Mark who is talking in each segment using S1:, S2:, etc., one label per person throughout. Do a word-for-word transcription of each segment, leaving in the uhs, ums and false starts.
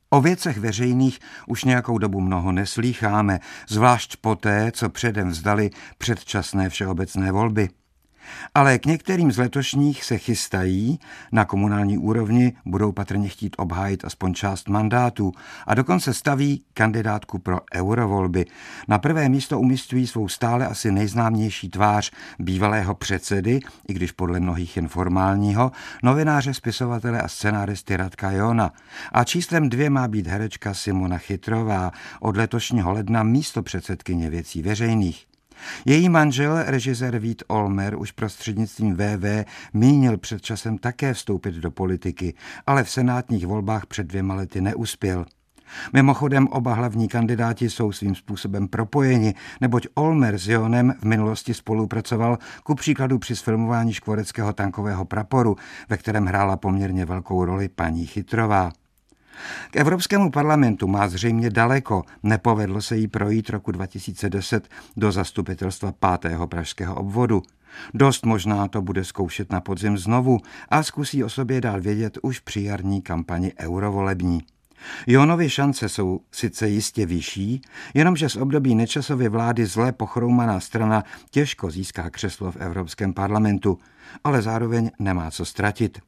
S1: O věcech veřejných už nějakou dobu mnoho neslýcháme, zvlášť poté, co předem vzdali předčasné všeobecné volby. Ale k některým z letošních se chystají, na komunální úrovni budou patrně chtít obhájit aspoň část mandátů a dokonce staví kandidátku pro eurovolby. Na prvé místo umístují svou stále asi nejznámější tvář bývalého předsedy, i když podle mnohých jen formálního, novináře, spisovatele a scenáristy Radka Johna. A číslem dvě má být herečka Simona Chytrová, od letošního ledna místopředsedkyně Věcí veřejných. Její manžel, režisér Vít Olmer, už prostřednictvím V V mínil před časem také vstoupit do politiky, ale v senátních volbách před dvěma lety neuspěl. Mimochodem oba hlavní kandidáti jsou svým způsobem propojeni, neboť Olmer s Johnem v minulosti spolupracoval ku příkladu při sfilmování škvoreckého tankového praporu, ve kterém hrála poměrně velkou roli paní Chytrová. K Evropskému parlamentu má zřejmě daleko, nepovedlo se jí projít roku dva tisíce deset do zastupitelstva pátého pražského obvodu. Dost možná to bude zkoušet na podzim znovu a zkusí o sobě dál vědět už při jarní kampani eurovolební. Johnovy šance jsou sice jistě vyšší, jenomže z období Nečasovy vlády zle pochroumaná strana těžko získá křeslo v Evropském parlamentu, ale zároveň nemá co ztratit.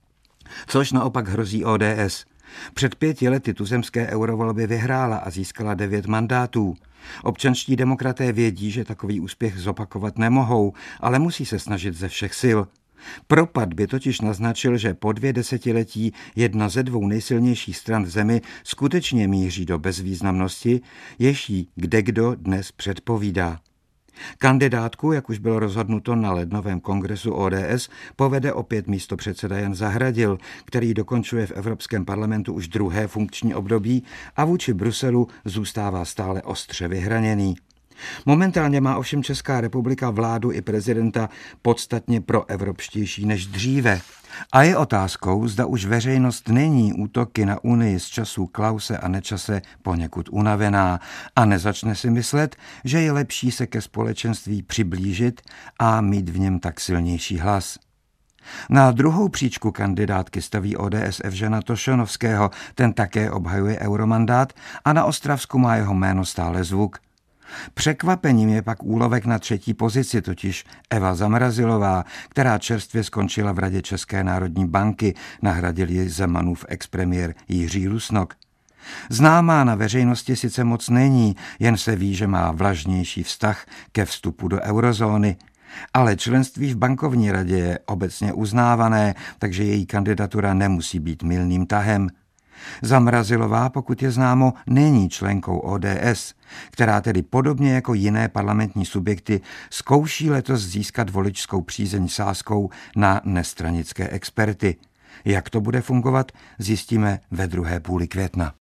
S1: Což naopak hrozí O D S. Před pěti lety tuzemské eurovolby vyhrála a získala devět mandátů. Občanští demokraté vědí, že takový úspěch zopakovat nemohou, ale musí se snažit ze všech sil. Propad by totiž naznačil, že po dvě desetiletí jedna ze dvou nejsilnějších stran v zemi skutečně míří do bezvýznamnosti, jež jí kdekdo dnes předpovídá. Kandidátku, jak už bylo rozhodnuto na lednovém kongresu O D S, povede opět místopředseda Jan Zahradil, který dokončuje v Evropském parlamentu už druhé funkční období a vůči Bruselu zůstává stále ostře vyhraněný. Momentálně má ovšem Česká republika vládu i prezidenta podstatně proevropštější než dříve. A je otázkou, zda už veřejnost není útoky na Unii z časů Klause a Nečase poněkud unavená a nezačne si myslet, že je lepší se ke společenství přiblížit a mít v něm tak silnější hlas. Na druhou příčku kandidátky staví O D S Evžena Tošenovského, ten také obhajuje euromandát a na Ostravsku má jeho jméno stále zvuk. Překvapením je pak úlovek na třetí pozici, totiž Eva Zamrazilová, která čerstvě skončila v Radě České národní banky, nahradil ji Zemanův expremiér Jiří Rusnok. Známá na veřejnosti sice moc není, jen se ví, že má vlažnější vztah ke vstupu do eurozóny. Ale členství v bankovní radě je obecně uznávané, takže její kandidatura nemusí být mylným tahem. Zamrazilová, pokud je známo, není členkou O D S, která tedy podobně jako jiné parlamentní subjekty zkouší letos získat voličskou přízeň sázkou na nestranické experty. Jak to bude fungovat, zjistíme ve druhé půli května.